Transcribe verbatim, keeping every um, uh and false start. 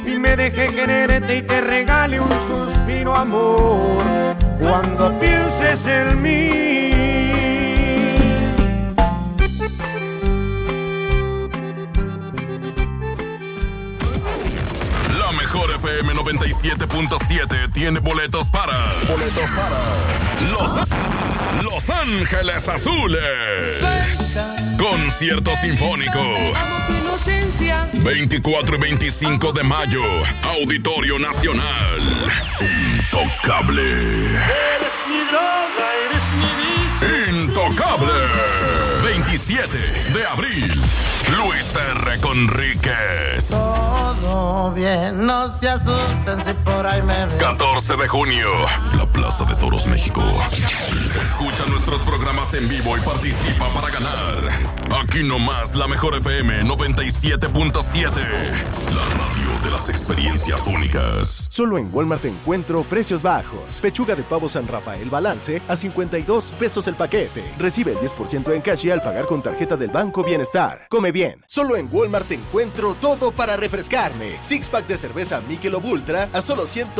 Y me deje quererte y te regale un suspiro, amor, cuando pienses en mí. La mejor F M noventa y siete punto siete tiene boletos para... Boletos para... Los... Los Ángeles Azules. Concierto sinfónico. Amo tu inocencia. veinticuatro y veinticinco de mayo. Auditorio Nacional. Intocable. Eres mi droga, eres mi vicio. Intocable. veintisiete de abril. Luis R. Conríquez. Todo bien, no se asusten si por ahí me ven. catorce de junio. La Plaza de Toros, México. Escucha nuestros programas en vivo y participa para ganar. Aquí nomás la mejor F M noventa y siete punto siete. La radio de las experiencias únicas. Solo en Walmart encuentro precios bajos. Pechuga de pavo San Rafael Balance a cincuenta y dos pesos el paquete. Recibe el diez por ciento en cash al pagar con tarjeta del Banco Bienestar. Come bien. Solo en Walmart encuentro todo para refrescarme. Six pack de cerveza Michelob Ultra a solo cien